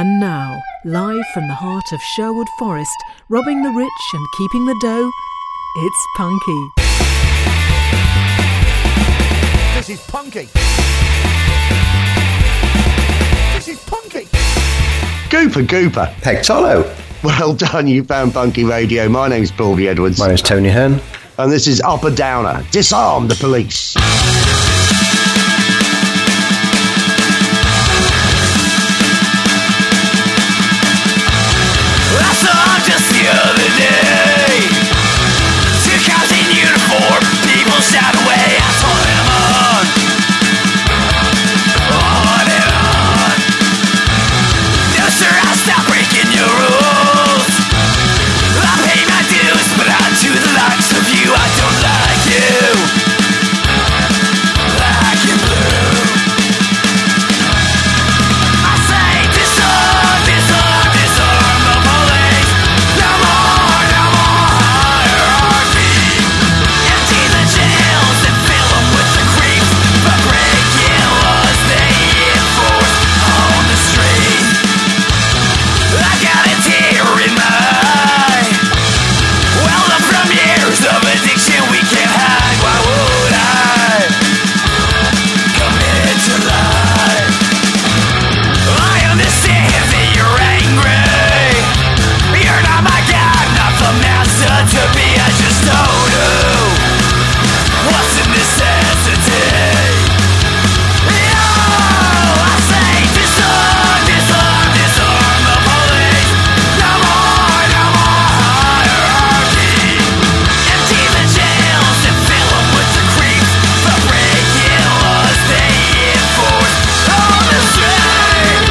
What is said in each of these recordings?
And now, live from the heart of Sherwood Forest, robbing the rich and keeping the dough, it's Punky. This is Punky. This is Punky. Gooper. Pegtolo. Well done, you found Punky Radio. My name's Paul B. Edwards. My name's Tony Hearn. And this is Upper Downer. Disarm the police. I saw just the other day 2 cops in uniform, people shout away. I told them on and on. No sir, I'll stop breaking your rules. I pay my dues, but I'm to the likes of you. I don't like you, black and blue. I say disarm, disarm, disarm the police. No more hierarchy. Empty the jails and fill them with the creeps. But breaking laws they enforce on the street. I got a tear in my eye. Well, I'm from years of addiction we can't hide. Why would I commit to lie? I understand that you're angry. You're not my God, not the master to be. I just don't know what's a necessity. Yo, I say disarm, disarm, disarm the police. No more hierarchy. Empty the jails and fill them with the creeps. For breaking laws they enforce on the street.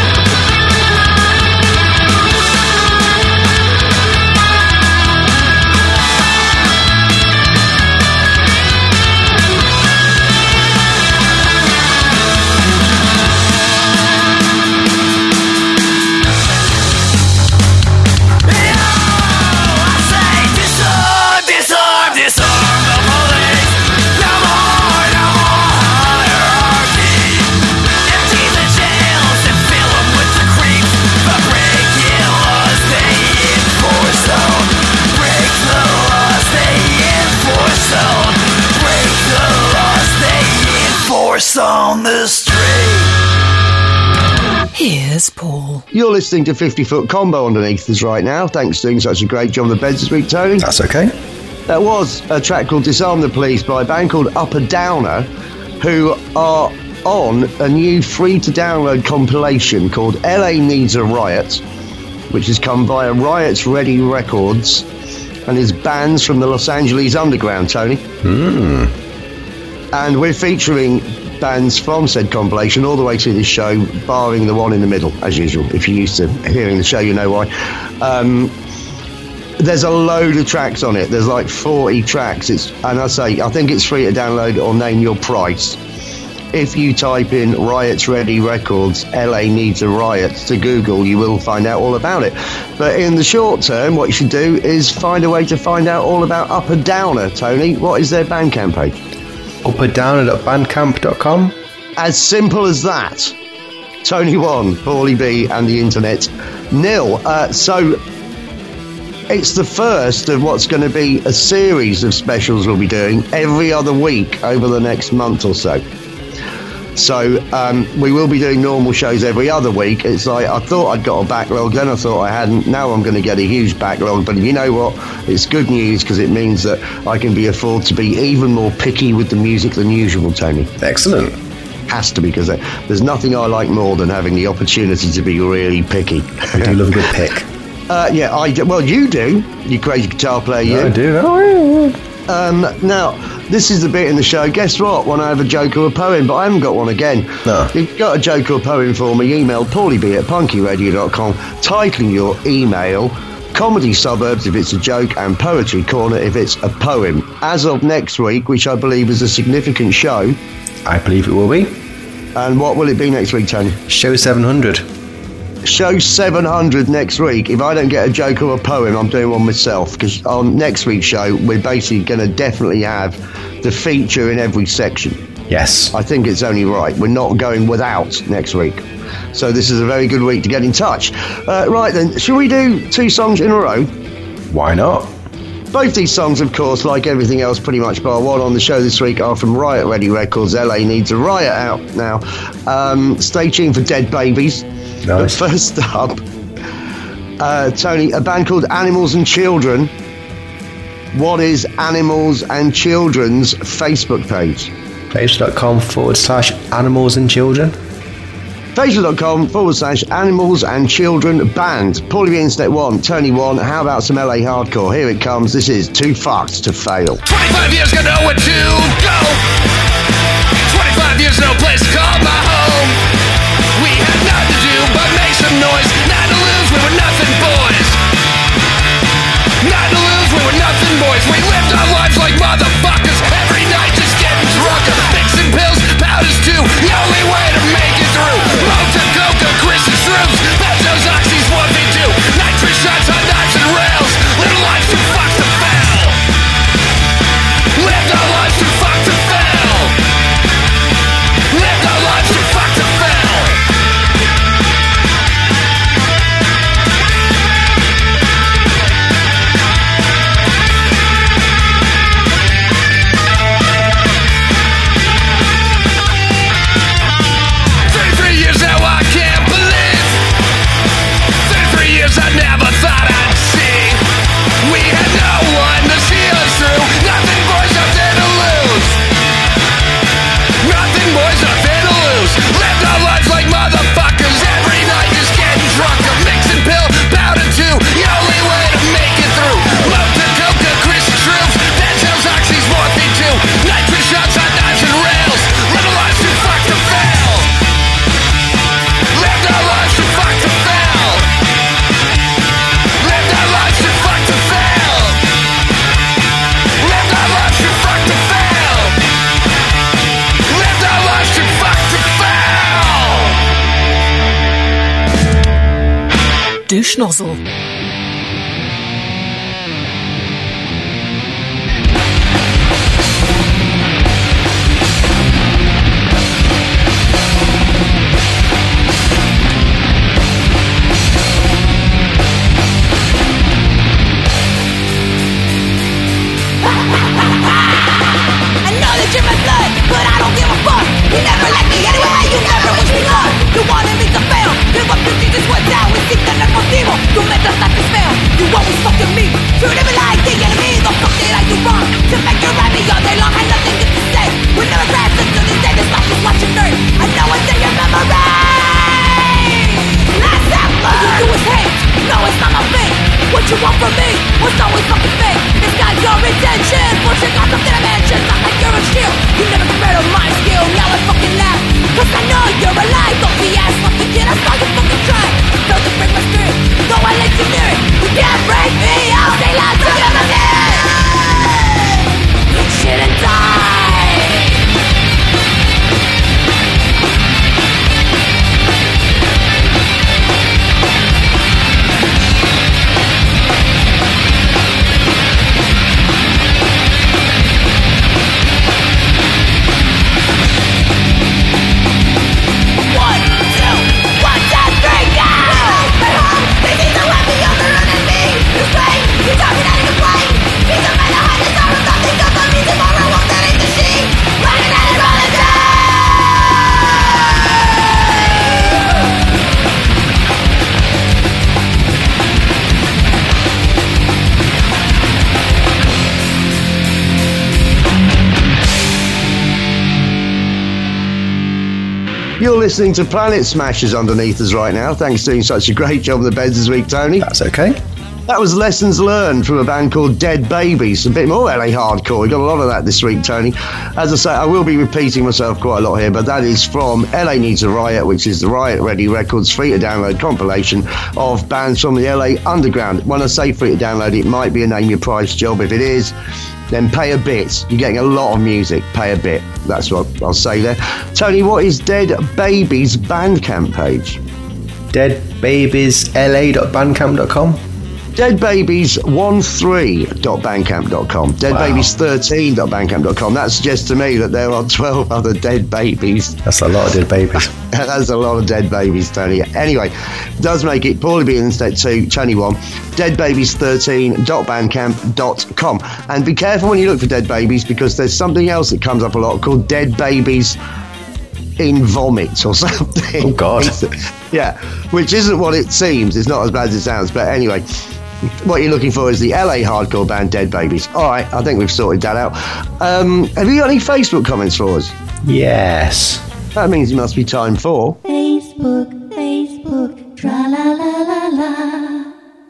I say disarm, disarm, disarm the police. No more hierarchy. Empty the jails and fill them with the creeps. For breaking laws they enforce on. Break the laws they enforce on. Break the laws they enforce on the street. Here's Paul. You're listening to 50-Foot Combo underneath us right now. Thanks for doing such a great job on the beds this week, Tony. That's okay. That was a track called Disarm the Police by a band called Upper Downer, who are on a new free-to-download compilation called LA Needs a Riot, which has come via Riot's Ready Records and is bands from the Los Angeles Underground, Tony. And we're featuring bands from said compilation all the way through this show, barring the one in the middle, as usual. If you're used to hearing the show, you know why. There's a load of tracks on it. There's like 40 tracks. I think it's free to download or name your price. If you type in Riot's Ready Records, LA Needs a Riot to Google, you will find out all about it. But in the short term, what you should do is find a way to find out all about Upper Downer, Tony. What is their Bandcamp page? upperdowner.bandcamp.com. As simple as that. Tony 1, Paulie B, and the internet nil. So it's the first of what's going to be a series of specials we'll be doing every other week over the next month or so. So we will be doing normal shows every other week. It's like I thought I'd got a backlog, then I thought I hadn't. Now I'm going to get a huge backlog. But you know what? It's good news because it means that I can afford to be even more picky with the music than usual, Tony. Excellent. Has to be, because there's nothing I like more than having the opportunity to be really picky. I do love a good pick. Yeah, I do. Well, you do, you crazy guitar player, you. I do. Now, this is the bit in the show. Guess what? When I have a joke or a poem, but I haven't got one again. No. If you've got a joke or a poem for me, email paulieb@punkyradio.com, titling your email Comedy Suburbs if it's a joke, and Poetry Corner if it's a poem. As of next week, which I believe is a significant show. I believe it will be. And what will it be next week, Tony? Show 700. Show 700 next week. If I don't get a joke or a poem, I'm doing one myself, because on next week's show we're basically going to definitely have the feature in every section. Yes. I think it's only right. We're not going without next week. So this is a very good week to get in touch. Right then, should we do 2 songs in a row? Why not? Both these songs, of course, like everything else pretty much bar one on the show this week, are from Riot Ready Records. LA Needs a Riot out now. Stay tuned for Dead Babies. Nice. But first up, Tony, a band called Animals and Children. What is Animals and Children's Facebook page? Facebook.com/animals and children. Facebook.com/animals and children band. Paulie the Internet 1, Tony 1. How about some LA hardcore? Here it comes. This is Too Fucked to Fail. 25 years got nowhere to go. 25 years no place to call my home. We had nothing to do but make some noise. Not to lose, we were nothing boys. Not to lose, we were nothing boys. We lived our lives like motherfuckers. Every night just getting drunker. Mixing pills, powders too. The only way to make it through. Mocha, coca, Chris and shrooms. Benzos, oxys, what they do. Nitrous shots on knives and rails. Little lives too fucked to fail. Lived our lives too fucked to fail. Lived our lives too fucked to fail. I never thought I'd see. We had no one to see us through. Nothing, boys, nothing to lose. Nothing, boys, nothing to lose. Lived our lives like motherfuckers. Every night just getting drunker. Mixing pill, powder too. The only way to make it through. Mocha, coca, Chris and shrooms. Benzos, oxys, morphine too. Nitrous shots on knives and rails. Lived our lives too fucked to fail. Lived our lives too fucked to fail. Douche nozzle. In my blood, but I don't give a fuck. You never liked me anyway, you never wish me luck. You wanted me to fail, give up your Jesus was down. We seek the motivo, tú me trataste feo. You always fucking me, treated me like the enemy. The fuck did I do wrong? To make you write me all day long, had nothing good to say. We never crashed until this day, this life is watching nerd. I know it's in your memory. Last time, all you do is hate. No, it's not my fate. What you want from me was always fucking fake. It's not your intention, bullshit got some dimension. Not like you're a shield, you never compared to my skill. Now I fucking laugh, cause I know you're alive. Don't be ass fucking kid, I saw you fucking try. Failed to break my spirit, though I let you near it. You can't break me, I'll stay loud till you're the dead. You shouldn't die. You're listening to Planet Smashers underneath us right now. Thanks for doing such a great job on the beds this week, Tony. That's okay. That was Lessons Learned from a band called Dead Babies. A bit more LA hardcore. We got a lot of that this week, Tony. As I say, I will be repeating myself quite a lot here, but that is from LA Needs a Riot, which is the Riot Ready Records free to download compilation of bands from the LA underground. When I say free to download, it might be a name your price job. If it is, then pay a bit. You're getting a lot of music. Pay a bit. That's what I'll say there. Tony, what is Dead Babies' Bandcamp page? deadbabiesla.bandcamp.com. Deadbabies13.bandcamp.com. Deadbabies13.bandcamp.com. That suggests to me that there are 12 other dead babies. That's a lot of dead babies. That's a lot of dead babies, Tony. Anyway, does make it Paulie B Internet 2, Tony 1, deadbabies13.bandcamp.com. And be careful when you look for dead babies, because there's something else that comes up a lot called dead babies in vomit or something. Oh, God. Yeah, which isn't what it seems. It's not as bad as it sounds. But anyway, what you're looking for is the LA hardcore band Dead Babies. All right, I think we've sorted that out. Have you got any Facebook comments for us? Yes. That means it must be time for... Facebook, tra-la-la-la-la.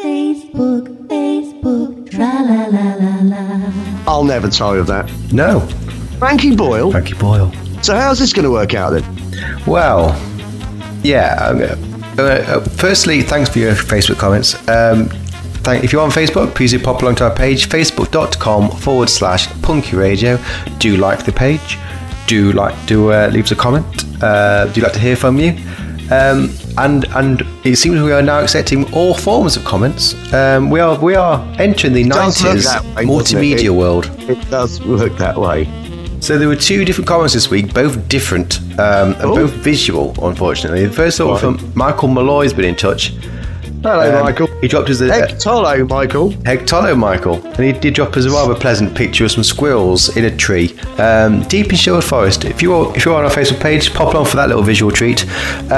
Facebook, tra-la-la-la-la. I'll never tire of that. No. Frankie Boyle. Frankie Boyle. So how's this going to work out then? Well, yeah. Firstly, thanks for your Facebook comments. If you're on Facebook, please do pop along to our page, facebook.com/Punky Radio. Do like the page. Do leave us a comment. Do like to hear from you. And it seems we are now accepting all forms of comments. We are entering the 90s multimedia world. It does look that way. So there were two different comments this week, both different and both visual, unfortunately. The first one from Michael Malloy's been in touch. Hello, Michael. He dropped us Hegtolo, Michael. Hegtolo, Michael. And he did drop us a rather pleasant picture of some squirrels in a tree, deep in Sherwood Forest. If you're on our Facebook page, pop along for that little visual treat.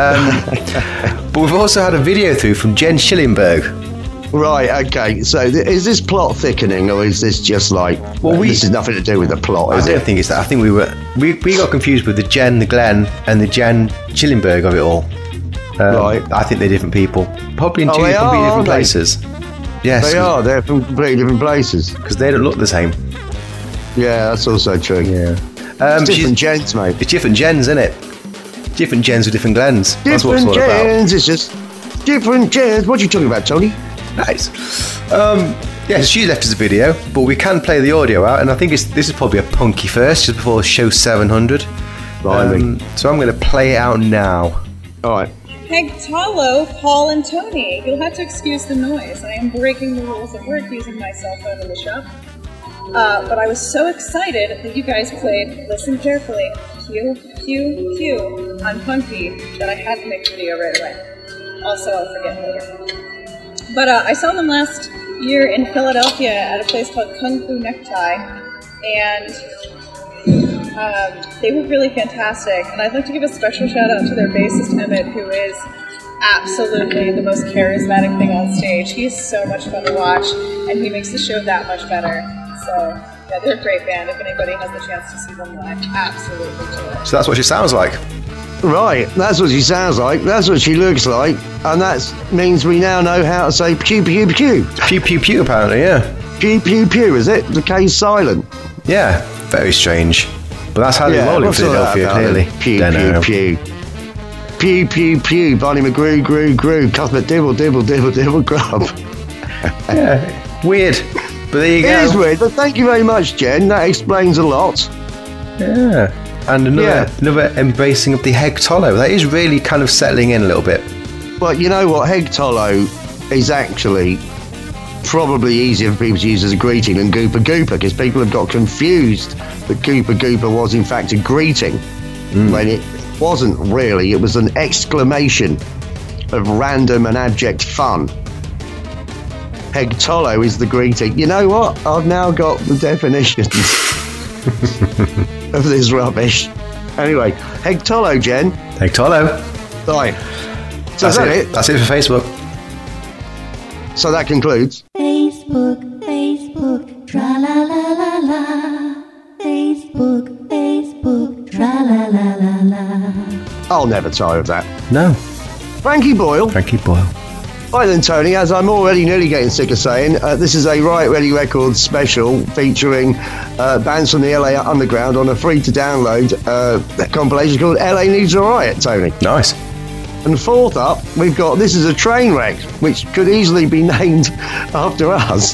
But we've also had a video through from Jen Schillingberg. Right, okay. So is this plot thickening, or is this just like... Well, this has nothing to do with the plot, is it? I don't think it's that. I think we got confused with the Jen, the Glenn, and the Jen Schillingberg of it all. Right. I think they're different people. Probably in two completely different places. Yes. They are. They're from completely different places. Because they don't look the same. Yeah, that's also true. Yeah. It's different gens, mate. It's different gens, isn't it? Different gens with different Glens. That's what it's all about. Different gens. It's just different gens. What are you talking about, Tony? Nice. Yeah, she left us a video, but we can play the audio out, and I think this is probably a punky first, just before show 700. So I'm going to play it out now. All right. Hegtolo, Paul, and Tony. You'll have to excuse the noise. I am breaking the rules at work using my cell phone in the shop. But I was so excited that you guys played Listen Carefully, Pew, Pew, Pew on Punky that I had to make the video right away. Also, I'll forget later. But I saw them last year in Philadelphia at a place called Kung Fu Necktie, and they were really fantastic. And I'd like to give a special shout out to their bassist Emmett, who is absolutely the most charismatic thing on stage. He is so much fun to watch, and he makes the show that much better. So, yeah, they're a great band. If anybody has the chance to see them live, absolutely do it. So that's what she sounds like. Right, that's what she sounds like, that's what she looks like, and that means we now know how to say pew pew pew. Pew pew pew, apparently, yeah. Pew pew pew, is it? The K's silent. Yeah, very strange. But that's how they roll in Philadelphia, clearly. Pew pew pew. Pew pew pew, Barney McGrew, grew, Cuthbert dibble, dibble, dibble, dibble, grub. Yeah, weird. But there you go. It is weird, but thank you very much, Jen. That explains a lot. Yeah. And another embracing of the Hegtolo. That is really kind of settling in a little bit. But you know what? Hegtolo is actually probably easier for people to use as a greeting than Gooper Gooper, because people have got confused that Gooper Gooper was in fact a greeting when it wasn't really. It was an exclamation of random and abject fun. Hegtolo is the greeting. You know what? I've now got the definitions of this rubbish. Anyway, Hegtolo, Jen. Hegtolo. Right. So that's it. That's it for Facebook. So that concludes. Facebook, tra-la-la-la-la. Facebook, tra-la-la-la-la. I'll never tire of that. No. Frankie Boyle. Right then, Tony, as I'm already nearly getting sick of saying, this is a Riot Ready Records special featuring bands from the LA Underground on a free-to-download compilation called LA Needs a Riot, Tony. Nice. And fourth up, we've got This Is a Train Wreck, which could easily be named after us.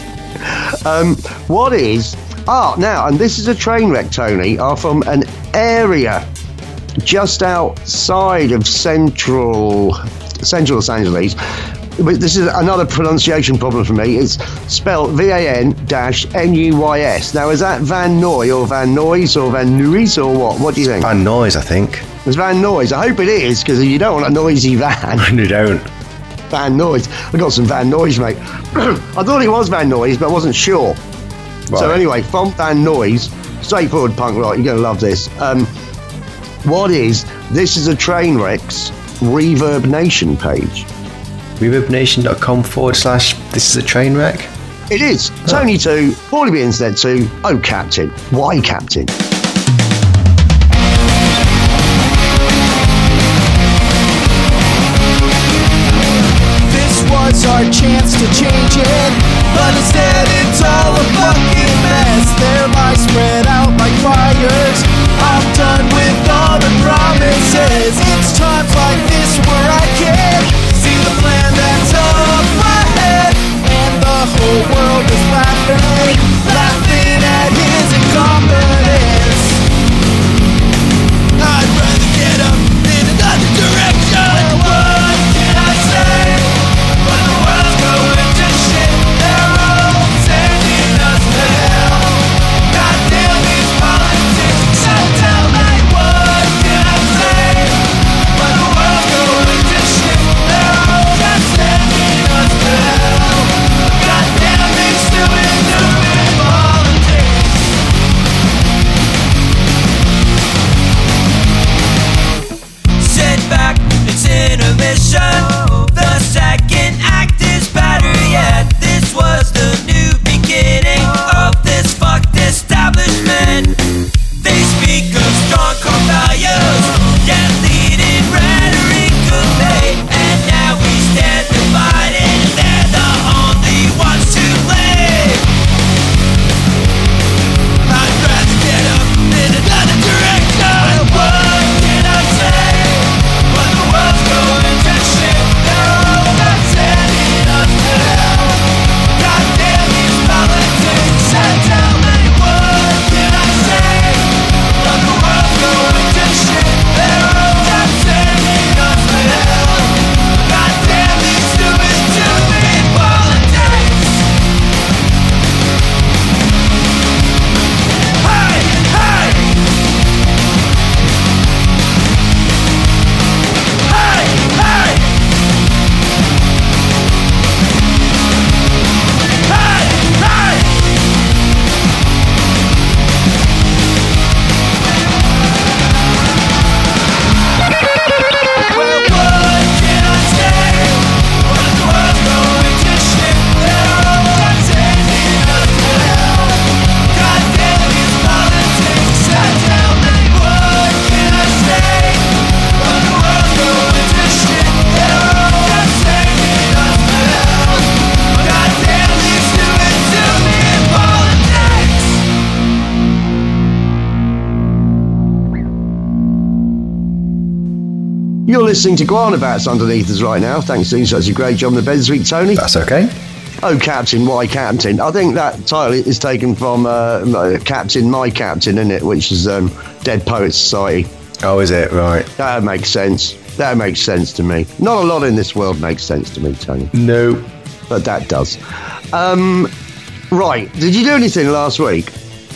And This Is a Train Wreck, Tony, are from an area just outside of central Los Angeles, this is another pronunciation problem for me. It's spelled VAN-NUYS. Now, is that Van Noy or Van Noys or Van Nuys or what? What do you think? Van Noys, I think. It's Van Noys. I hope it is, because you don't want a noisy van. You don't. Van Noys. I got some Van Noys, mate. I thought it was Van Noys, but I wasn't sure. Right. So anyway, from Van Noys, straightforward punk rock. You're going to love this. This is a Trainwreck's Reverb Nation page. ReverbNation.com/this is a train wreck. It is. Tony 2, Paulie B Internet 2, oh Captain. Why Captain? This was our chance to change it, but instead it's all a fucking mess. Their lies spread out like fires. I'm done with all the promises. It's times like this where I can't see the plan that's up my head, and the whole world is laughing at his incompetence. I'd rather get up in another direction. What can I say? When the world's going to shit, they're all sending us to hell. Goddamn these politics, so tell me what can I say? When the world's going to shit, they're all just sending us to hell. Goddamn these stupid politics. Sit back, it's intermission. The second act is better yet. This was the new beginning of this fucked establishment. They speak of strong core values, yet leading rhetoric of hate. And now we stand divided, and they're the only ones to blame. I'd rather get up in another direction. What can I say? When the world's going to shit, they're all not sending us to hell. Goddamn these politics, and tell me what can I say? When the world's going to shit, they're all not sending us to hell. Goddamn these stupid politics. Hey, hey! Hey, hey! Hey, hey! Well, what can I say? When the world's going to shit, they're all not sending us to hell. Goddamn these politics, and tell me what can I say? When the world's going to shit, they're all not sending us to hell. Goddamn these stupid politics. You're listening to Guanabats Underneath Us right now. Thanks for doing such a great job on the bed this week, Tony. That's okay. Oh, Captain, why Captain? I think that title is taken from Captain, My Captain, isn't it? Which is Dead Poets Society. Oh, is it? Right. That makes sense. That makes sense to me. Not a lot in this world makes sense to me, Tony. No. But that does. Right. Did you do anything last week?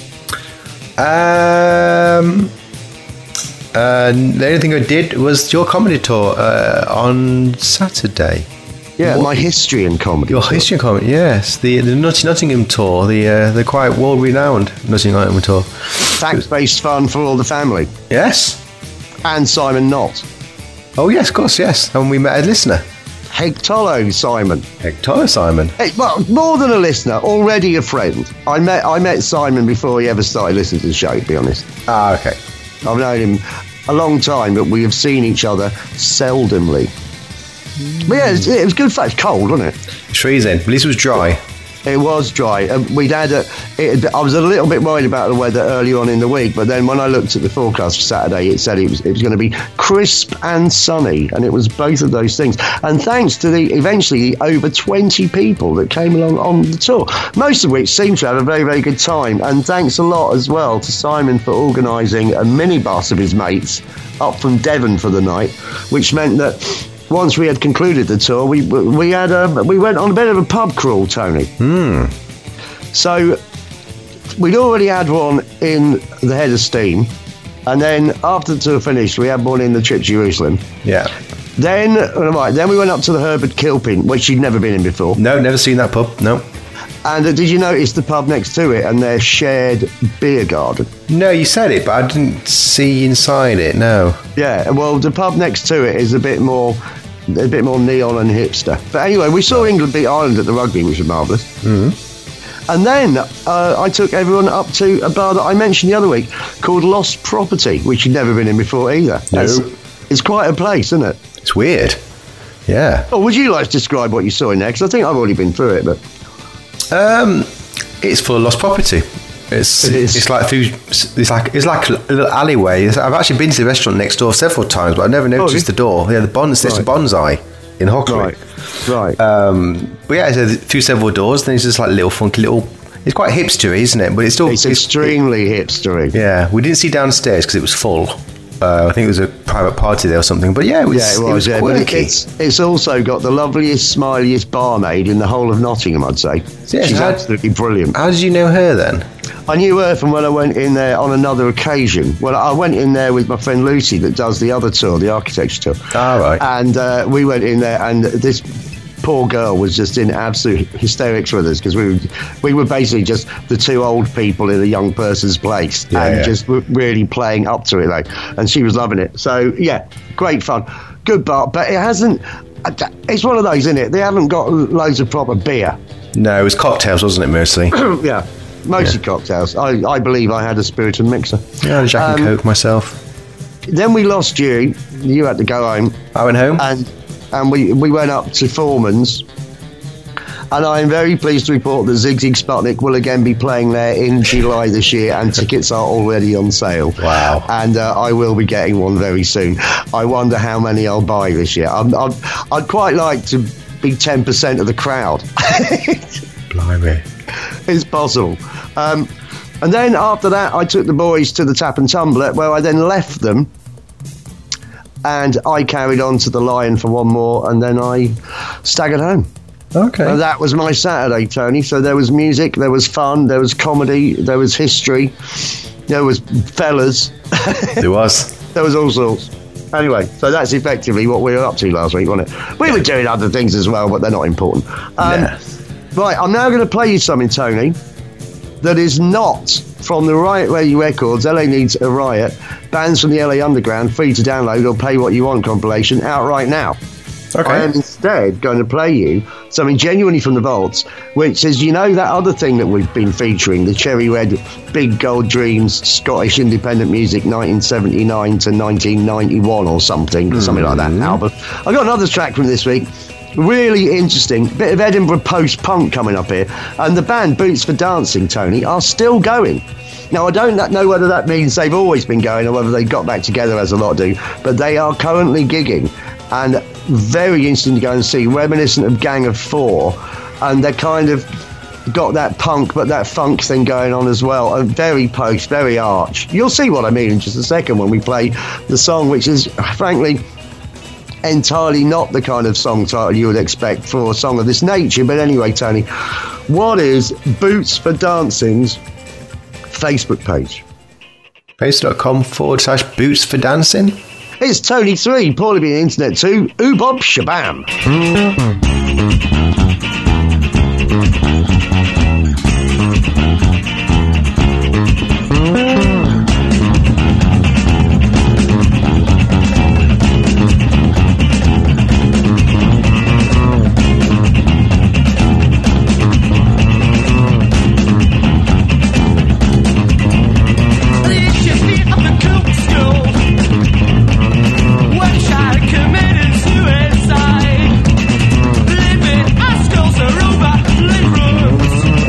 The only thing I did was your comedy tour on Saturday. Yeah, my history and comedy. Your history and comedy, yes. The Nottingham tour, the quite world-renowned Nottingham tour. Fact-based fun for all the family. Yes. And Simon Knott. Oh, yes, of course, yes. And we met a listener. Hegtolo Simon. Hegtolo Simon. Hey, well, more than a listener, already a friend. I met Simon before he ever started listening to the show, to be honest. Ah, okay. I've known him a long time, but we have seen each other seldomly. But yeah, it was good fun. It's cold, wasn't it? Freezing. At least it was dry. It was dry. We'd had I was a little bit worried about the weather early on in the week, but then when I looked at the forecast for Saturday, it said it was going to be crisp and sunny, and it was both of those things. And thanks to eventually the over 20 people that came along on the tour, most of which seemed to have a very, very good time. And thanks a lot as well to Simon for organising a minibus of his mates up from Devon for the night, which meant that once we had concluded the tour, we went on a bit of a pub crawl, Tony. So we'd already had one in the Head of Steam, and then after the tour finished, we had one in the Trip to Jerusalem. Yeah. Then we went up to the Herbert Kilpin, which she'd never been in before. No, never seen that pub. No. And did you notice the pub next to it and their shared beer garden? No, you said it, but I didn't see inside it. No. Yeah, well, the pub next to it is a bit more neon and hipster. But anyway, we saw England beat Ireland at the rugby, which was marvellous. Mm-hmm. And then I took everyone up to a bar that I mentioned the other week called Lost Property, which you'd never been in before either. No. It's quite a place, isn't it? It's weird. Yeah. Oh, would you like to describe what you saw in there? Because I think I've already been through it, but... it's full of lost property. It's like food. It's like a little alleyway. I've actually been to the restaurant next door several times, but I've never noticed the door. Yeah, there's a bonsai in Hockley. Right. But yeah, there's several doors. Then it's just like little funky little. It's quite hipstery, isn't it? But it's extremely hipstery. Yeah, we didn't see downstairs because it was full. I think it was a private party there or something. But yeah, it was quirky. It's also got the loveliest, smiliest barmaid in the whole of Nottingham, I'd say. Yeah, she's absolutely brilliant. How did you know her then? I knew her from when I went in there on another occasion. Well, I went in there with my friend Lucy that does the other tour, the architecture tour. Ah, right. And we went in there, and this poor girl was just in absolute hysterics with us because we were basically just the two old people in a young person's place just really playing up to it, like, and she was loving it. So yeah, great fun, good bar, but it hasn't. It's one of those, isn't it? They haven't got loads of proper beer. No, it was cocktails, wasn't it, mostly? Yeah, mostly cocktails. I believe I had a spirit and mixer. Yeah, I had a Jack and Coke myself. Then we lost you. You had to go home. I went home. And we went up to Foreman's, and I am very pleased to report that Zig Zig Sputnik will again be playing there in July this year, and tickets are already on sale. Wow. And I will be getting one very soon. I wonder how many I'll buy this year. I'd quite like to be 10% of the crowd. Blimey. It's possible. And then after that, I took the boys to the Tap and Tumbler, where I then left them. And I carried on to the Lion for one more, and then I staggered home. Okay. And that was my Saturday, Tony. So there was music, there was fun, there was comedy, there was history, there was fellas. There was. There was all sorts. Anyway, so that's effectively what we were up to last week, wasn't it? We were doing other things as well, but they're not important. Right, I'm now going to play you something, Tony, that is not from the Riot Radio Records, LA Needs a Riot, Bands from the LA Underground, free to download or pay what you want compilation, out right now. Okay. I am instead going to play you something genuinely from the vaults, which is, you know, that other thing that we've been featuring, the Cherry Red Big Gold Dreams Scottish Independent Music 1979 to 1991 or something like that album. I've got another track from this week. Really interesting. Bit of Edinburgh post-punk coming up here. And the band Boots for Dancing, Tony, are still going. Now, I don't know whether that means they've always been going or whether they got back together as a lot do, but they are currently gigging. And very interesting to go and see, reminiscent of Gang of Four. And they're kind of got that punk, but that funk thing going on as well. And very post, very arch. You'll see what I mean in just a second when we play the song, which is, frankly, entirely not the kind of song title you would expect for a song of this nature. But anyway, Tony, what is Boots for Dancing's Facebook page? Facebook.com/Boots for Dancing. It's Tony 3, Paulie B Internet 2, Bob Shabam. Suicide, living as girls are over,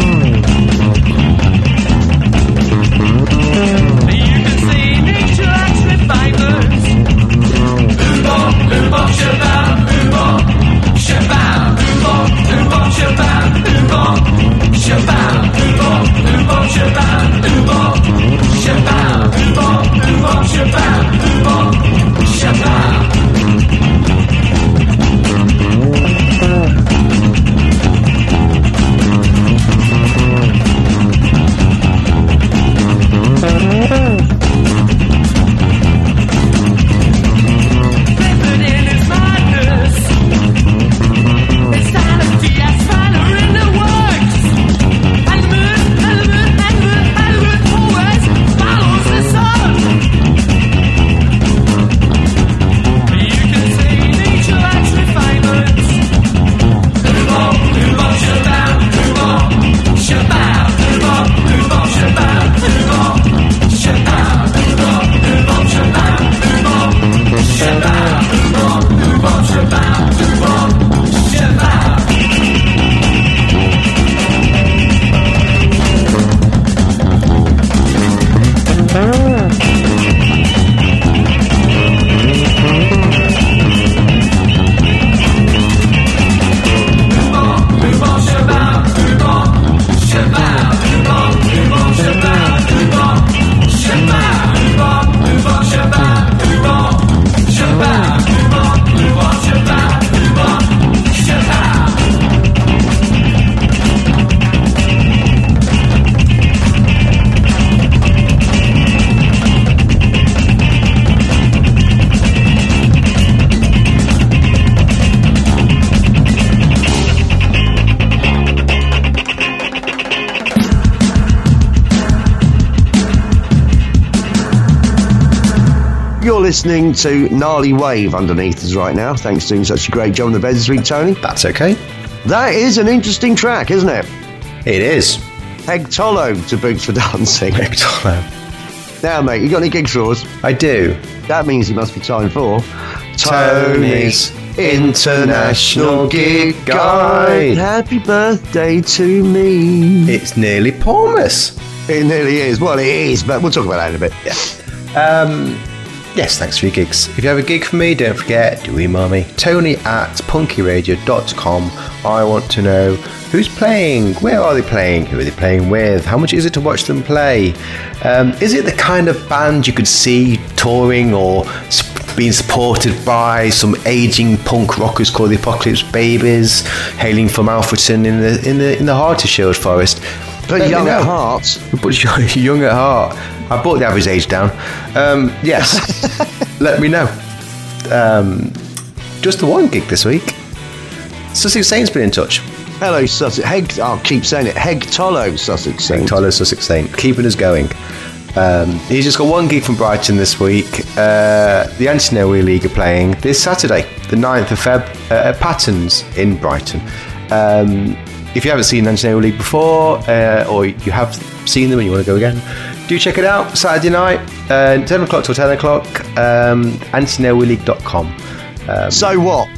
you're listening to Gnarly Wave underneath us right now. Thanks for doing such a great job on the bed this week, Tony. That's okay. That is an interesting track, isn't it? It is. Hegtolo to Boots for Dancing. Hegtolo. Now, mate, you got any gigs for us? I do. That means it must be time for Tony's International Gig Guide. Happy birthday to me. It's nearly Portmas. It nearly is. Well, it is, but we'll talk about that in a bit. Yeah. Yes, thanks for your gigs. If you have a gig for me, don't forget to email me, tony@punkyradio.com. I want to know who's playing, where are they playing, who are they playing with, how much is it to watch them play? Is it the kind of band you could see touring or being supported by some aging punk rockers called the Apocalypse Babies, hailing from Alfreton in the heart of Sherwood Forest? But young at heart. But young at heart. I brought the average age down. Yes. Let me know. Just the one gig this week. Sussex Saints been in touch. Hello, Sussex. I'll keep saying it. Hegtolo, Sussex Saints. Hegtolo, Sussex Saint. Keeping us going. He's just got one gig from Brighton this week. The Anti-Noe League are playing this Saturday, the 9th of Feb, at Patton's in Brighton. If you haven't seen Anti-Noe League before, or you have seen them and you want to go again, do check it out. Saturday night, 7 o'clock till 10 o'clock, antinoeleague.com. So what,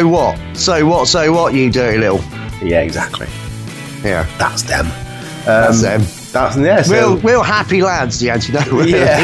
you dirty little... Yeah, exactly. Yeah. That's them. That's them. That's them, yeah. So. Real happy lads, the Anti-Noe League. Yeah.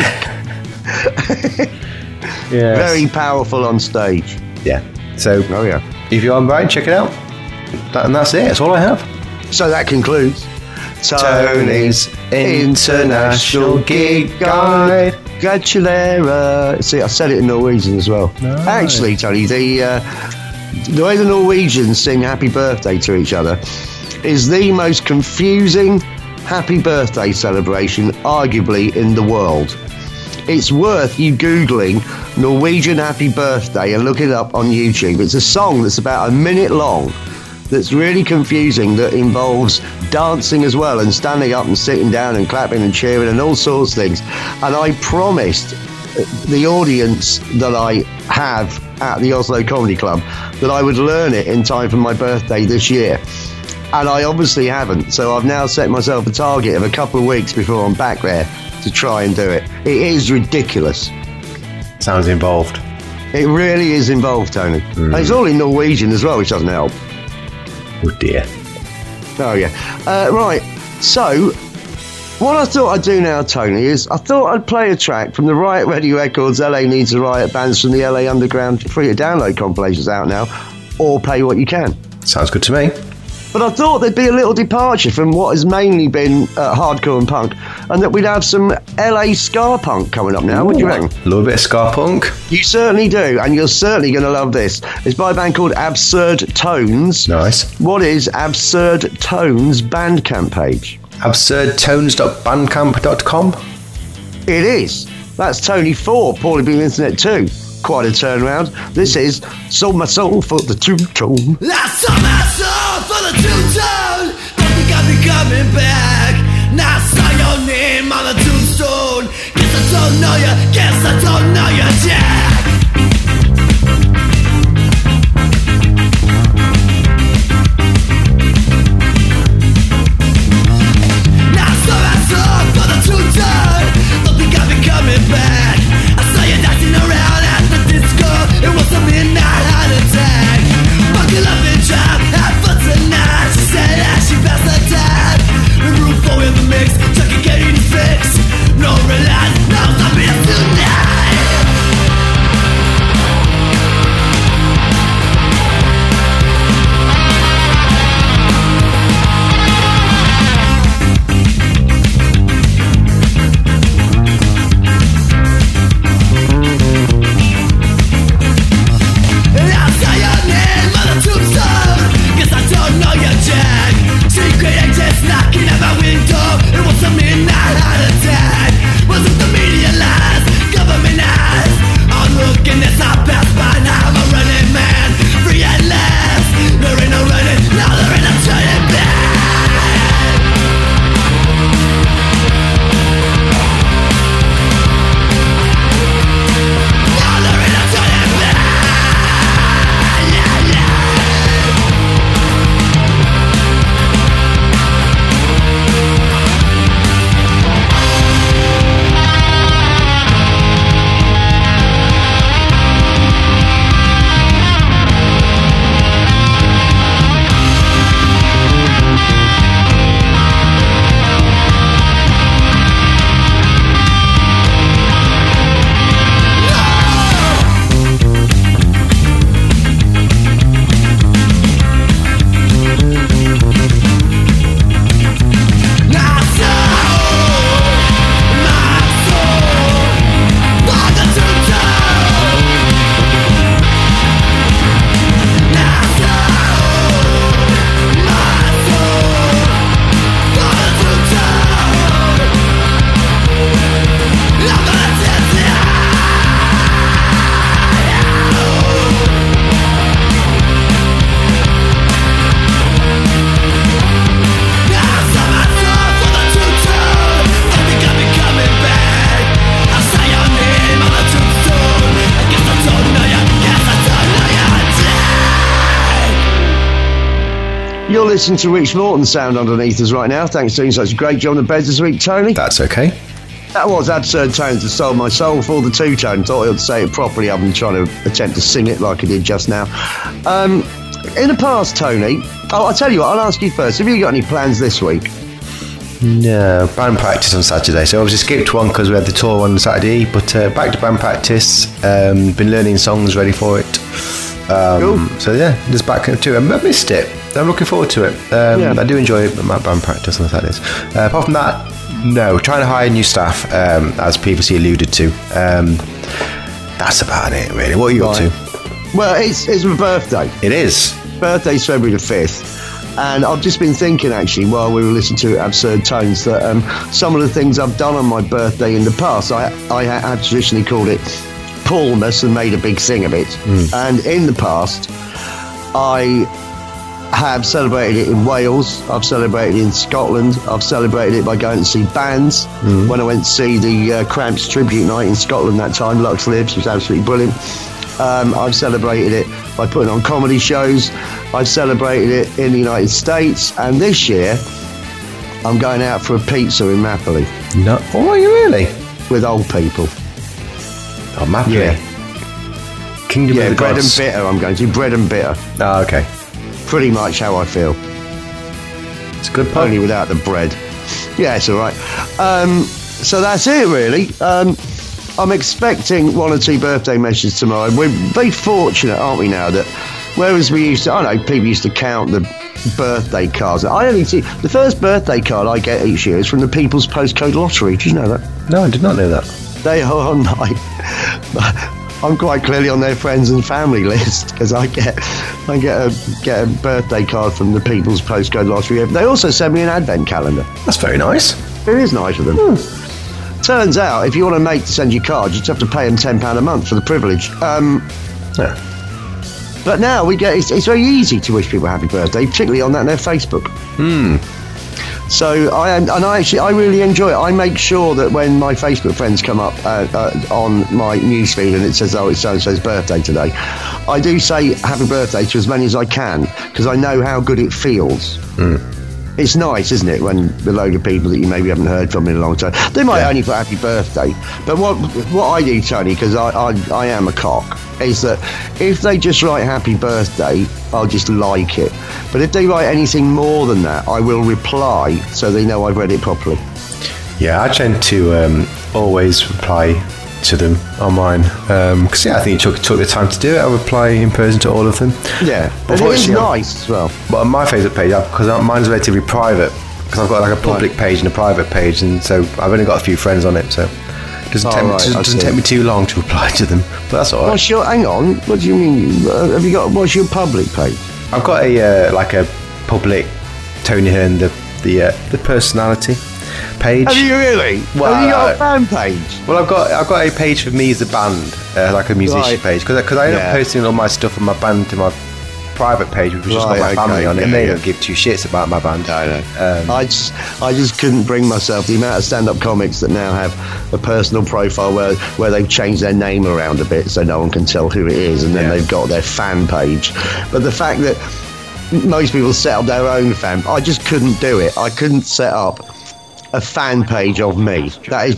Yes. Very powerful on stage. Yeah. So, oh yeah. If you're on Brighton, check it out. And that's it. That's all I have. So that concludes Tony's International Gig Guide. Gratulera. See, I said it in Norwegian as well. Nice. Actually, Tony, the way the Norwegians sing happy birthday to each other is the most confusing happy birthday celebration arguably in the world. It's worth you Googling Norwegian happy birthday and look it up on YouTube. It's a song that's about a minute long that's really confusing, that involves dancing as well and standing up and sitting down and clapping and cheering and all sorts of things. And I promised the audience that I have at the Oslo Comedy Club that I would learn it in time for my birthday this year. And I obviously haven't, so I've now set myself a target of a couple of weeks before I'm back there to try and do it. It is ridiculous. Sounds involved. It really is involved, Tony. And it's all in Norwegian as well, which doesn't help. Oh dear. Oh yeah. Right, so what I thought I'd do now, Tony, is I thought I'd play a track from the Riot Ready Records LA Needs a Riot bands from the LA Underground free to download compilations out now, or Pay What You Can. Sounds good to me. But I thought there'd be a little departure from what has mainly been hardcore and punk, and that we'd have some LA ska punk coming up now. What do you reckon? A little bit of ska punk. You certainly do, and you're certainly going to love this. It's by a band called Absurd Tones. Nice. What is Absurd Tones' Bandcamp page? absurdtones.bandcamp.com. It is. That's Tony 4, Paulie Beam Internet 2. Quite a turnaround. This is Sold My Soul for the Two-Tone. I sold my soul for the two-tone. Don't think I'll be coming back. Now I saw your name on the tombstone. Guess I don't know you, guess I don't know you, Jack. Now I sold my soul for the two-tone. Don't think I'll be coming back. I saw you dancing around at the disco. It was a midnight heart attack. Buckle up and drop out for tonight. She said that she passed the time. The room full in the mix, took a getting fixed. No relax, no stopping tonight. You're listening to Rich Morton's sound underneath us right now. Thanks for doing such a great job on the beds this week, Tony. That's okay. That was Absurd Tones that Sold My Soul for the two-tone. Thought I ought to say it properly. I've been trying to attempt to sing it like I did just now. In the past, Tony, I'll tell you what, I'll ask you first. Have you got any plans this week? No, band practice on Saturday. So obviously skipped one because we had the tour on Saturday, but back to band practice. Been learning songs ready for it. Cool. So yeah, just back to it. I missed it. I'm looking forward to it. I do enjoy my band practice on Saturdays. Apart from that, no. Trying to hire new staff, as previously alluded to. That's about it, really. What are you up to? Well, it's my birthday. It is. Birthday's February the 5th. And I've just been thinking, actually, while we were listening to Absurd Tones, that some of the things I've done on my birthday in the past, I have traditionally called it Paulmas and made a big thing of it. And in the past, I have celebrated it in Wales, I've celebrated it in Scotland, I've celebrated it by going to see bands. When I went to see the Cramps tribute night in Scotland that time, Lux Lives, was absolutely brilliant. I've celebrated it by putting on comedy shows. I've celebrated it in the United States, and this year I'm going out for a pizza in Mapoli. No, oh, are you really? With old people. Oh, Mapoli. Yeah. Kingdom of the bread Gods. and bitter. I'm going to bread and bitter. Oh, okay. Pretty much how I feel. It's a good pub. Only without the bread. Yeah, it's all right. So that's it, really. I'm expecting one or two birthday messages tomorrow. We're very fortunate, aren't we, now, that whereas we used to, I know, people used to count the birthday cards. I only see, the first birthday card I get each year is from the People's Postcode Lottery. Did you know that? No, I did not know that. They are on my... I'm quite clearly on their friends and family list because I get a birthday card from the People's Postcode Lottery. They also send me an advent calendar. That's very nice. It is nice of them. Turns out, if you want a mate to send you cards, you just have to pay them £10 a month for the privilege. Yeah. But now we get it's very easy to wish people happy birthday, particularly on their Facebook. So I really enjoy it. I make sure that when my Facebook friends come up on my newsfeed and it says, oh, it's so-and-so's birthday today, I do say happy birthday to as many as I can because I know how good it feels. It's nice, isn't it, when a load of people that you maybe haven't heard from in a long time, they might only put happy birthday. But what I do, Tony, because I am a cock, is that if they just write happy birthday, I'll just like it. But if they write anything more than that, I will reply so they know I've read it properly. Yeah, I tend to always reply to them on mine because I think you took the time to do it. I reply in person to all of them. Yeah, but it is nice as well. But on my Facebook page, because mine's relatively private, because I've got like a public page and a private page, and so I've only got a few friends on it, so it doesn't take me too long to reply to them. But that's all right. Hang on, what do you mean? Have you got? What's your public page? I've got a public Tony Hearn, the personality page. Have you really? Well, have you got a fan page? Well, I've got a page for me as a band, like a musician page, because I end up posting all my stuff from my band to my private page, which is just got my family on it, and they don't give two shits about my band. I know. I just couldn't bring myself. The amount of stand-up comics that now have a personal profile where they've changed their name around a bit so no one can tell who it is, and then they've got their fan page. But the fact that most people set up their own fan, I just couldn't do it. I couldn't set up a fan page of me.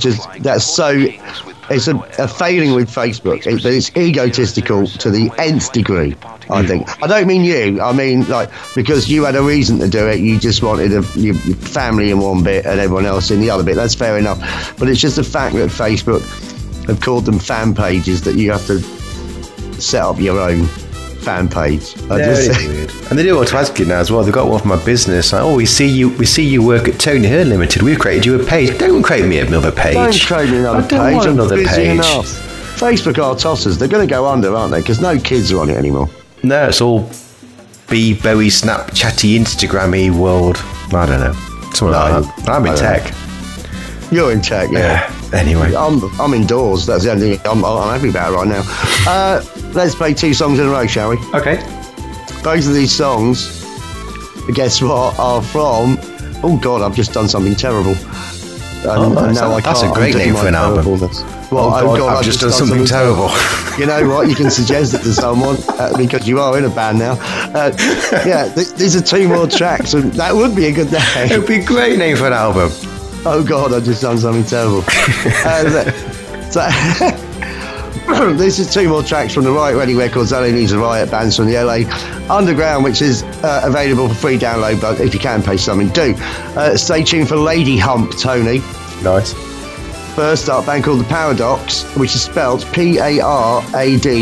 It's a failing with Facebook. It's egotistical to the nth degree, I think. I don't mean you. I mean, like, because you had a reason to do it. You just wanted your family in one bit and everyone else in the other bit. That's fair enough. But it's just the fact that Facebook have called them fan pages that you have to set up your own fan page. Weird. And they do automatically now as well. They've got one for my business. Like, we see you work at Tony Hearn Limited. We've created you a page. Don't create me another page. Don't create me another page. I don't want another page. Enough. Facebook are tossers. They're going to go under, aren't they? Because no kids are on it anymore. No, it's all very Snapchatty, Instagrammy world. I don't know. Something like that. I'm in tech. You're in tech, yeah. Anyway, I'm indoors. That's the only thing I'm happy about right now. Let's play 2 songs in a row, shall we? Okay. Both of these songs, guess what, are from... Oh, God, I've just done something terrible. That's a great name for an album. Well, I've just done something terrible. You know what? You can suggest it to someone because you are in a band now. These are 2 more tracks, and that would be a good name. It would be a great name for an album. Oh God, I've just done something terrible. This is 2 more tracks from the Riot Ready Records. Only these are Riot bands from the LA Underground, which is available for free download. But if you can pay something, do. Stay tuned for Lady Hump, Tony. Nice. First up, a band called The Paradox, which is spelled Paradoks.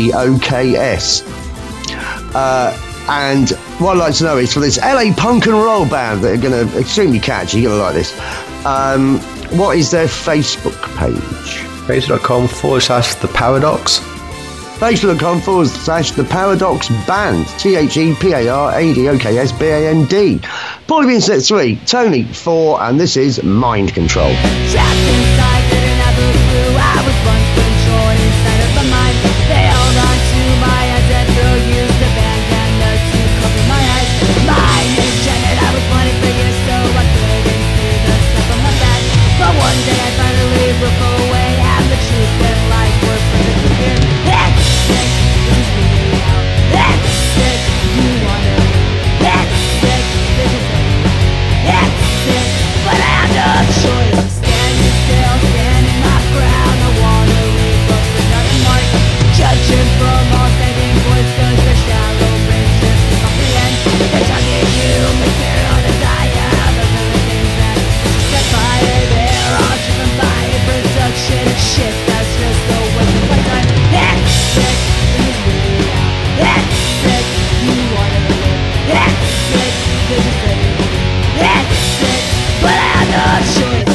And what I'd like to know is for this LA punk and roll band that are going to extremely catchy, you're going to like this. What is their Facebook page? Facebook.com/The Paradox. Facebook.com/The Paradox Band. TheParadOks Band. Paulie being set 3, Tony 4, and this is Mind Control. Trapped inside, didn't have a clue. I was once controlled inside of my mind. They held on to my eyes and used the bandana to cover my eyes. Mine is Janet, I was wanted for years, so I couldn't see the stuff on my back. But one day I finally broke away, and the truth and light were perfectly clear. That's sick, this is really out. That's sick, you wanna live. That's sick, this is it. That's sick, but I have no choice. Standing still, standing my ground. I wanna leave, but without a mark. Judging from all standing points, 'cause the shallow brains just comprehend. They're talking you, material desire. Those are the things that set fire. They're all driven by production shit. That's just the waste of my time. That's sick, this is really out. That's sick, you wanna live. That's sick, this is it. That's sick, but I have no choice.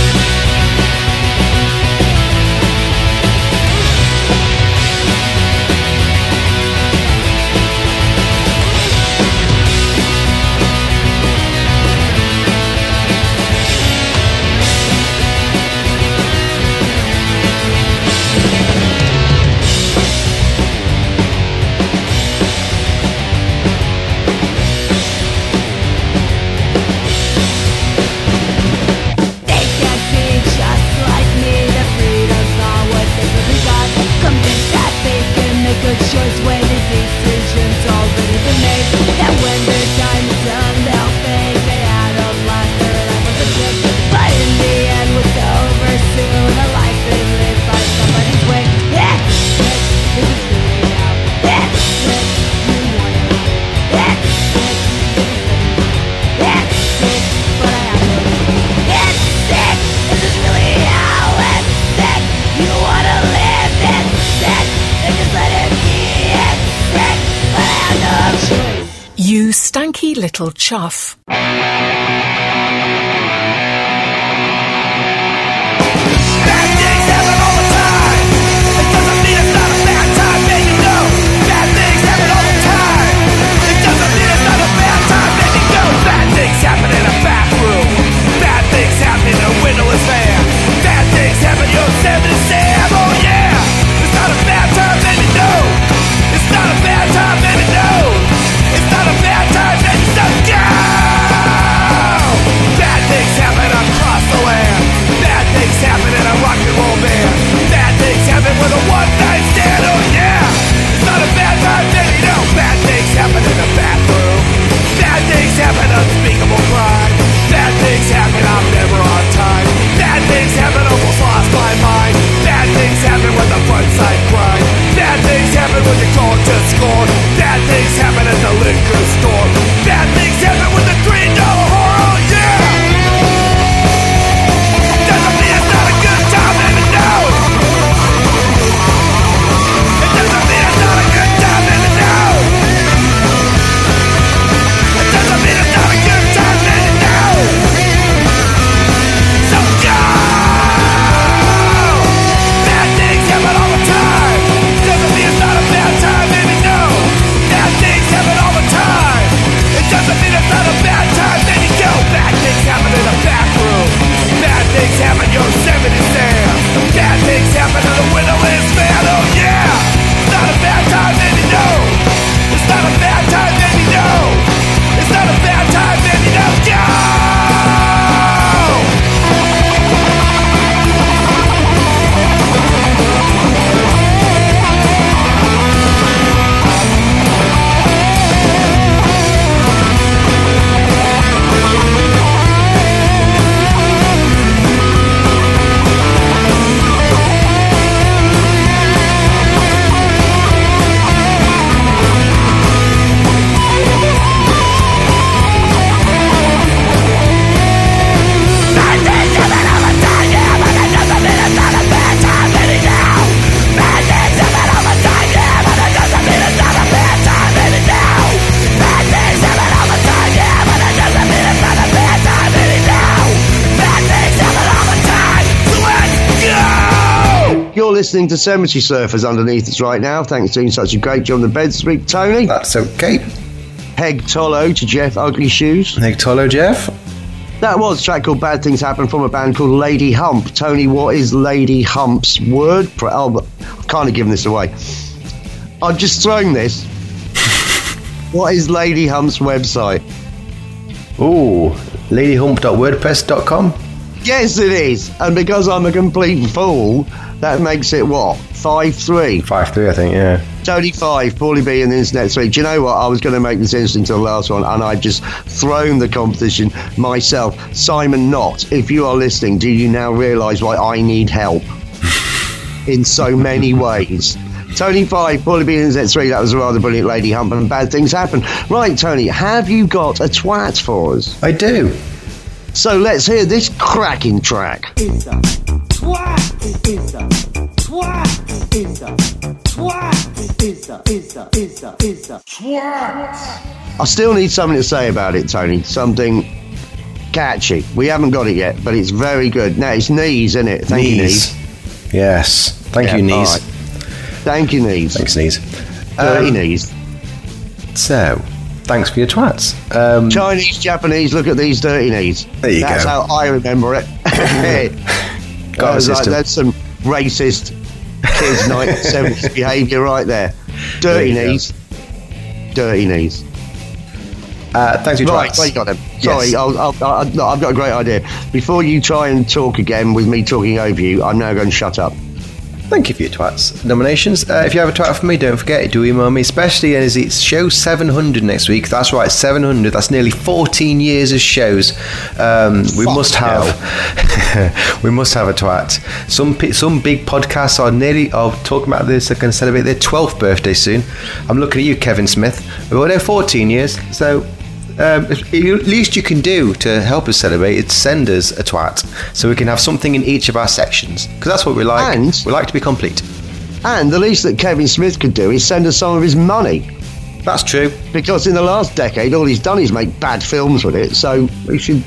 They can't be just like me. The freedom's not what they really got. Convinced that they can make a choice when the decision's already been made. That when their time is done, they'll think they had a life, their life was a joke. But in the end, was over soon. A life is lived by somebody's way. That's sick, this is really out. That's sick, you wanna live. That's sick, this is it. That's sick, but I have no choice. It's sick, this is really how it's sick. You wanna live, it's sick. They just let it be, it's sick, but I have no choice. You stanky little chuff. Bad things happen all the time. It doesn't mean it's not a bad time, baby, no. Bad things happen all the time. It doesn't mean it's not a bad time, baby, no. Bad things happen in a bathroom. Bad things happen in a windowless van. Bad things happen in Yosemite Sam, oh yeah. It's not a bad time, baby, no. It's not a bad time, baby, no. It's not a bad time, baby, so go! You're listening to Cemetery Surfers underneath us right now. Thanks for doing such a great job on the bed this week, Tony. That's okay. Heg Tolo to Jeff Ugly Shoes. Heg Tolo, Jeff. That was a track called Bad Things Happen from a band called Lady Hump. Tony, what is Lady Hump's word? I've kind of given this away. I've just thrown this. What is Lady Hump's website? Ooh, ladyhump.wordpress.com. Yes, it is. And because I'm a complete fool, that makes it what? 5-3? 5-3, I think, yeah. Tony 5, Paulie B and the Internet 3. Do you know what? I was going to make this instant to the last one, and I've just thrown the competition myself. Simon Knott, if you are listening, do you now realise why I need help? In so many ways. Tony 5, Paulie B and the Internet 3. That was a rather brilliant Lady Hump, and Bad Things Happen. Right, Tony, have you got a twat for us? I do. So let's hear this cracking track. It's a twat. It's a twat. It's a twat. It's a twat. I still need something to say about it, Tony. Something catchy. We haven't got it yet, but it's very good. Now, it's Knees, isn't it? Thank you, Knees. Yes. Thank you, Knees. Right. Thank you, Knees. Thanks, Knees. Dirty Knees. So, thanks for your twats. Chinese, Japanese, look at these dirty knees. There you That's go. how I remember it. Got a system. That's some racist kids' 1970s behaviour right there. Dirty There you knees. Dirty knees. Thanks for your Right, twats. well, you got them. Yes. Sorry, I've got a great idea. Before you try and talk again with me talking over you, I'm now going to shut up. Thank you for your twats nominations. If you have a twat for me, don't forget, do email me, especially as it's show 700 next week. That's right, 700. That's nearly 14 years of shows. We must have we must have a twat. Some big podcasts are talking about this. They're going to celebrate their 12th birthday soon. I'm looking at you, Kevin Smith. We've been there 14 years, so the least you can do to help us celebrate is send us a twat so we can have something in each of our sections, because that's what we like. And we like to be complete. And the least that Kevin Smith could do is send us some of his money. That's true. Because in the last decade, all he's done is make bad films with it, so he should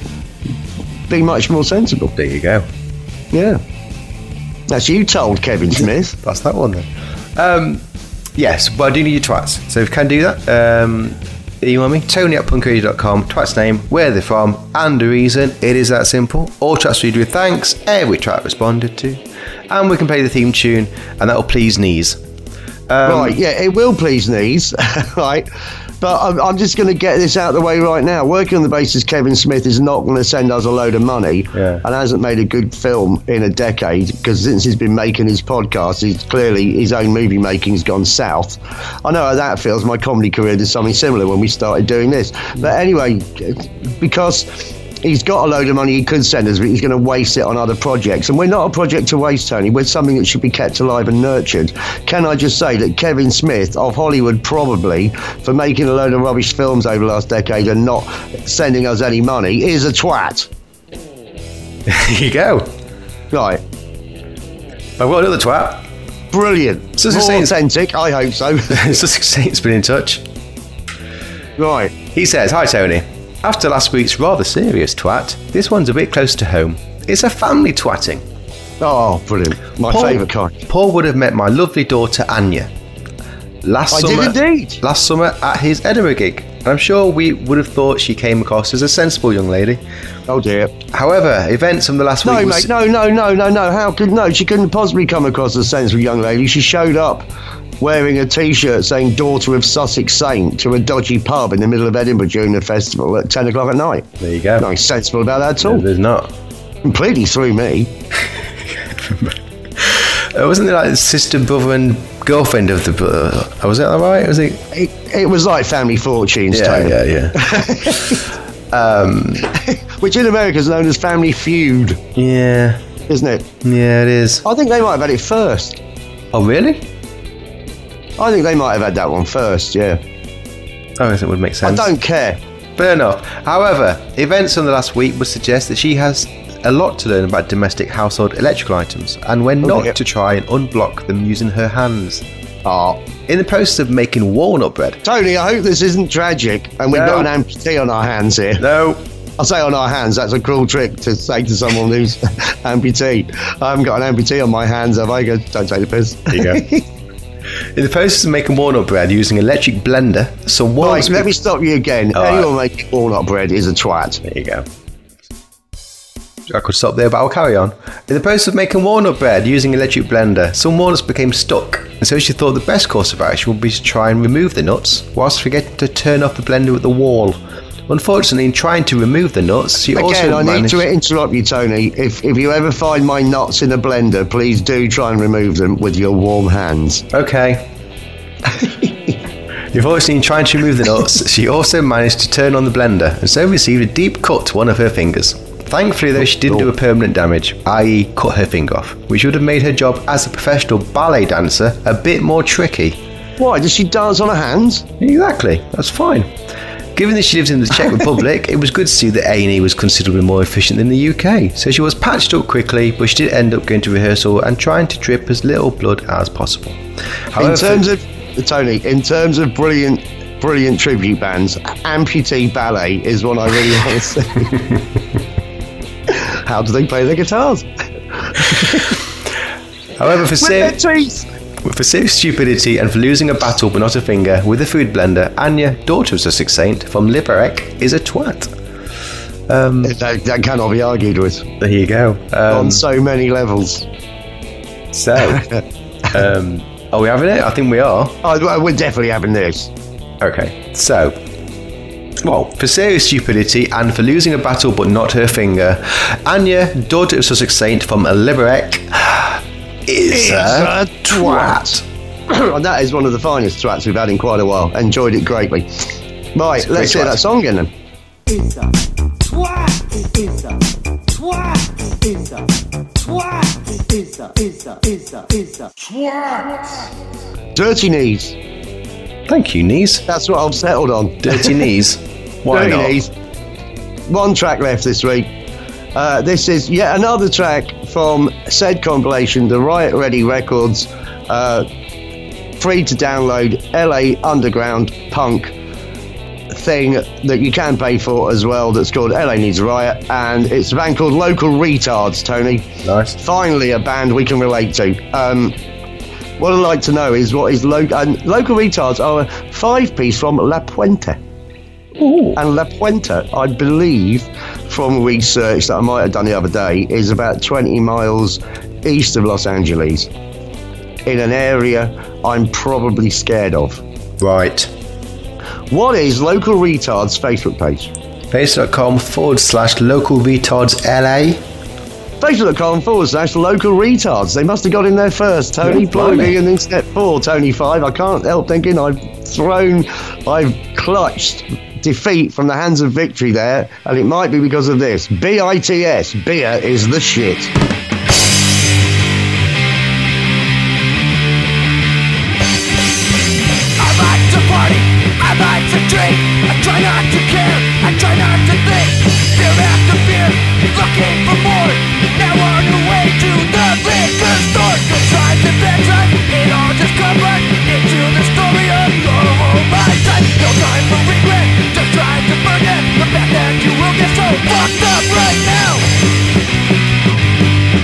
be much more sensible. There you go. Yeah. That's you told, Kevin Smith. That's that one then. Yes, but I do need your twats. So if you can do that, email me, tony@punkradio.com, twat's name, where they're from, and the reason. It is that simple. All twats read with thanks, every twat responded to, and we can play the theme tune, and that'll please Knees. Right, yeah, it will please Knees, right? But I'm just going to get this out of the way right now. Working on the basis Kevin Smith is not going to send us a load of money and hasn't made a good film in a decade, because since he's been making his podcast, clearly his own movie making's gone south. I know how that feels. My comedy career did something similar when we started doing this. But anyway, because he's got a load of money he could send us, but he's going to waste it on other projects. And we're not a project to waste, Tony. We're something that should be kept alive and nurtured. Can I just say that Kevin Smith of Hollywood, probably, for making a load of rubbish films over the last decade and not sending us any money, is a twat. There you go. Right. I've got another twat. Brilliant. So More authentic, I hope so. Sussex Saint's been in touch. Right. He says, "Hi Tony. After last week's rather serious twat, this one's a bit close to home. It's a family twatting. Oh, brilliant. My favourite kind. Paul would have met my lovely daughter Anya last summer at his Edinburgh gig, and I'm sure we would have thought she came across as a sensible young lady. Oh dear. However, events from the last week... No, mate, no. How could... No, she couldn't possibly come across as a sensible young lady. She showed up wearing a T-shirt saying Daughter of Sussex Saint to a dodgy pub in the middle of Edinburgh during the festival at 10 o'clock at night. There you go. Nothing sensible about that at all. No, there's not. Completely threw me. Wasn't it like the sister, brother and girlfriend of the brother? Was that right? Was it? It was like Family Fortunes, Tony. Yeah. Which in America is known as Family Feud. Yeah. Isn't it? Yeah, it is. I think they might have had it first. Oh, really? I think they might have had that one first, yeah. I guess it would make sense. I don't care. Fair enough. However, events from the last week would suggest that she has a lot to learn about domestic household electrical items, and when not to try and unblock them using her hands. In the process of making walnut bread. Tony, I hope this isn't tragic and we've got an amputee on our hands here. No. I'll say on our hands. That's a cruel trick to say to someone who's amputee. I haven't got an amputee on my hands, have I? Go, don't take the piss. There you go. In the process of making walnut bread using an electric blender, some walnuts... Right, let me stop you again. All Anyone making walnut bread is a twat. There you go. I could stop there, but I'll carry on. In the process of making walnut bread using an electric blender, some walnuts became stuck, and so she thought the best course of action would be to try and remove the nuts, whilst forgetting to turn off the blender at the wall. Unfortunately, in trying to remove the nuts, she also I managed... need to interrupt you, Tony. If you ever find my nuts in a blender, please do try and remove them with your warm hands. Okay. Unfortunately, in trying to remove the nuts, she also managed to turn on the blender, and so received a deep cut to one of her fingers. Thankfully, though, she didn't do a permanent damage, i.e. cut her finger off, which would have made her job as a professional ballet dancer a bit more tricky. Why? Does she dance on her hands? Exactly. That's fine. Given that she lives in the Czech Republic, it was good to see that A&E was considerably more efficient than the UK, so she was patched up quickly, but she did end up going to rehearsal and trying to drip as little blood as possible. However, in terms of brilliant tribute bands, Amputee Ballet is one I really want to see. How do they play their guitars? However, with their teeth. for serious stupidity and for losing a battle but not a finger with a food blender, Anya, daughter of Sussex Saint from Liberec, is a twat. That cannot be argued with. There you go. On so many levels. So, are we having it? I think we are. Oh, we're definitely having this. Okay, so, well, for serious stupidity and for losing a battle but not her finger, Anya, daughter of Sussex Saint from Liberec, is a twat. And that is one of the finest twats we've had in quite a while. Enjoyed it greatly. Right, let's hear that song again then. It's a twat. It's a twat. It's a twat. It's a twat. Dirty Knees. Thank you, Knees. That's what I've settled on. Dirty Knees. Why Dirty not? Knees. One track left this week. This is yet another track from said compilation, the Riot Ready Records, free to download LA Underground Punk thing that you can pay for as well, that's called LA Needs a Riot, and it's a band called Local Retards, Tony. Nice. Finally a band we can relate to. What I'd like to know is what is Local Retards are a 5-piece from La Puente. Ooh. And La Puente, I believe, from research that I might have done the other day, is about 20 miles east of Los Angeles, in an area I'm probably scared of. Right. What is Local Retards' Facebook page? Facebook.com/Local Retards LA. Facebook.com/Local Retards. They must have got in there first. Tony Pluggy and then step 4, Tony 5. I can't help thinking I've clutched defeat from the hands of victory there, and it might be because of this. BITS, beer is the shit. I like to party, I like to drink, I try not to care, I try not to think. Beer after beer, looking for more. Now on the way to the liquor store. Good times and bad times, it all just comes right into the story of your whole lifetime. No time for regret, just try to forget the fact that you will get so fucked up right now.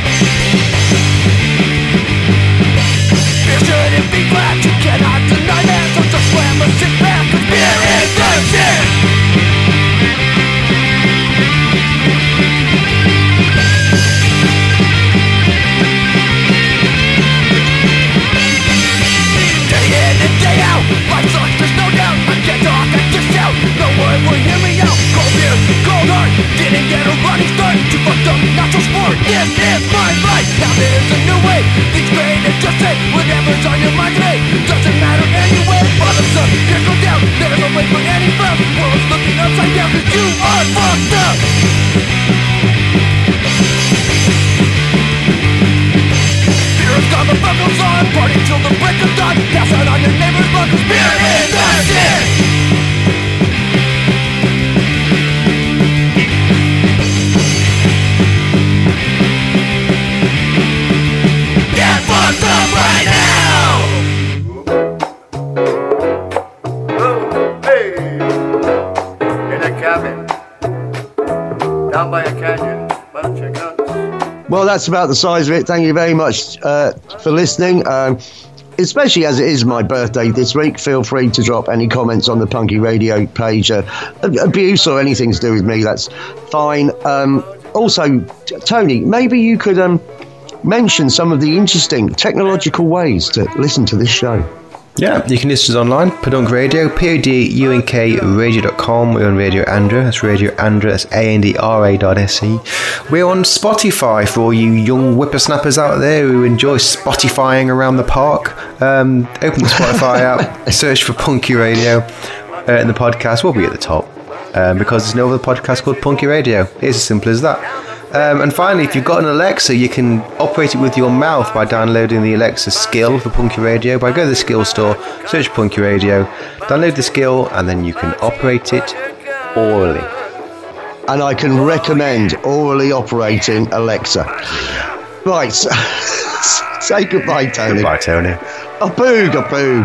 Well, that's about the size of it. Thank you very much for listening. Especially as it is my birthday this week, feel free to drop any comments on the Punky Radio page. Abuse or anything to do with me, that's fine. Also, Tony, maybe you could mention some of the interesting technological ways to listen to this show. Yeah, you can listen to us online, Podunk Radio, PODUNKradio.com. We're on Radio Andra, that's Radio Andra, that's ANDRA.se. We're on Spotify for all you young whippersnappers out there who enjoy Spotifying around the park. Open the Spotify app, search for Punky Radio, and the podcast will be at the top because there's no other podcast called Punky Radio. It's as simple as that. And finally, if you've got an Alexa, you can operate it with your mouth by downloading the Alexa skill for Punky Radio. By go to the skill store, search Punky Radio, download the skill, and then you can operate it orally. And I can recommend orally operating Alexa. Right, say goodbye, Tony. Goodbye, Tony. A boog, a boog.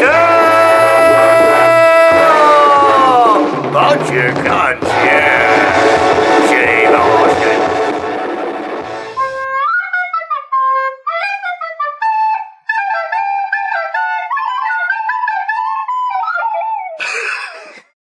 But you can't, yeah.